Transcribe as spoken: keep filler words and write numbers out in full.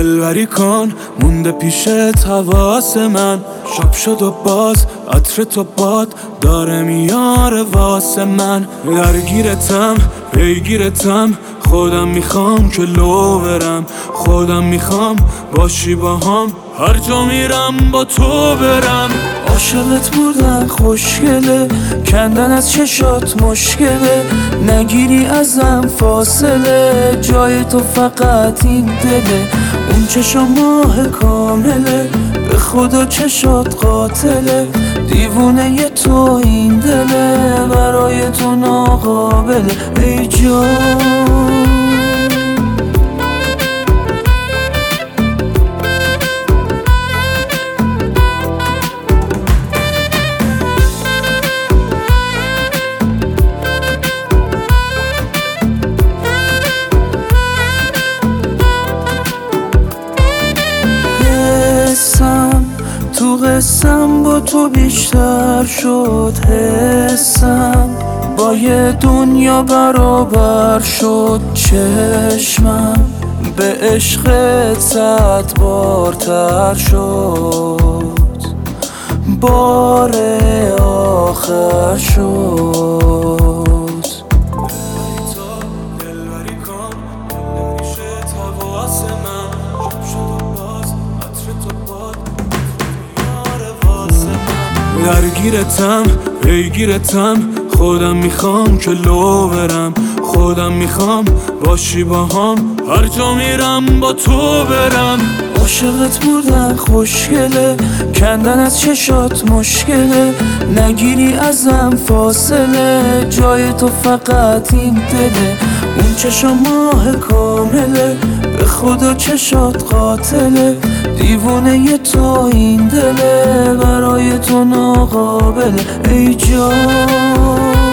دلبری کن مونده پیشت حواس من. شب شد و باز عطر تو باد داره میاره واسه من. درگیرتم پیگیرتم خودم میخوام که لو برم. خودم میخوام باشی با هم هر جا میرم با تو برم. عاشقت بودن خوشگله کندن از چشات مشکله. نگیری ازم فاصله جای تو فقط این دله. اون چشم ماه کامله به خدا چشات قاتله. دیوونه ی تو این دله برای تو ناقابله ای جان. تو قسم با تو بیشتر شد حسم. با یه دنیا برابر شد چشمم. به عشقت صد بارتر شد بار آخر شد. درگیرتم پیگیرتم خودم میخوام که لو برم. خودم میخوام باشی با هم هر جا میرم با تو برم. عاشقت بودن خوشگله کندن از چشات مشکله. نگیری ازم فاصله جای تو فقط این دله. اون چشم ماه کامله به خدا چشات قاتله. دیوونه ی تو این دله برای تو ناقابله ای جان.